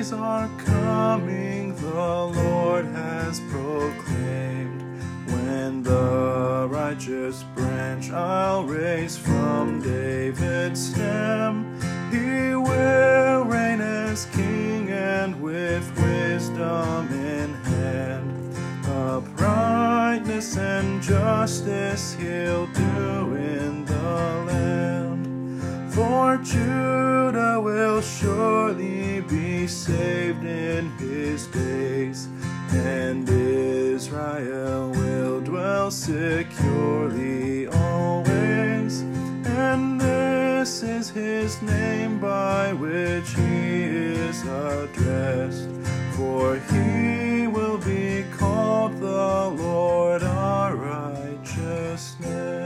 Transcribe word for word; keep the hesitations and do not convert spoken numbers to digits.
days are coming, the Lord has proclaimed, when the righteous branch I'll raise from David's stem. He will reign as king, and with wisdom in hand, uprightness and justice he'll do in the land. For Judah will surely be saved in his days, and Israel will dwell securely always. And this is his name by which he is addressed, for he will be called the Lord our righteousness.